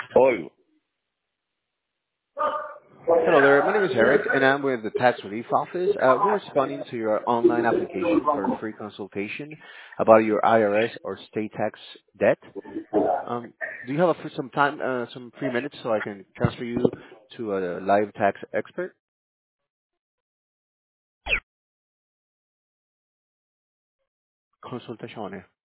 Oigo. Hello there. My name is Eric, and I'm with the Tax Relief Office. We're responding to your online application for a free consultation about your IRS or state tax debt. Do you have some time, some free minutes, so I can transfer you to a live tax expert? Consultazione.